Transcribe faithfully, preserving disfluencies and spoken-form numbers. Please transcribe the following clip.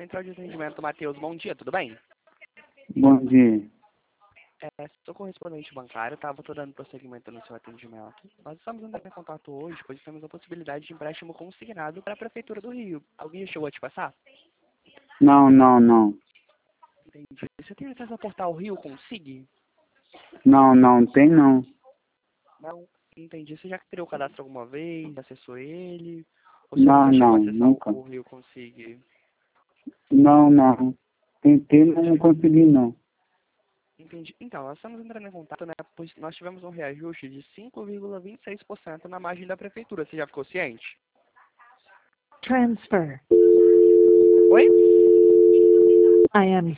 central de atendimento, Matheus. Bom dia, tudo bem? Bom dia. É, sou correspondente bancário, tá? Estou dando prosseguimento no seu atendimento. Nós estamos entrando em contato hoje, pois temos a possibilidade de empréstimo consignado para a Prefeitura do Rio. Alguém chegou a te passar? Não, não, não. Entendi. Você tem acesso ao portal Rio Consig? Não, não, tem não. Não. Entendi. Você já criou o cadastro alguma vez? Acessou ele? Ou você Não, nunca chegou a não, acessar nunca. o Rio Consig? Não, não. Tentei, mas não consegui não. Entendi. Então, nós estamos entrando em contato, né? Pois nós tivemos um reajuste de cinco vírgula vinte e seis por cento na margem da Prefeitura. Você já ficou ciente? Transfer. Oi? I am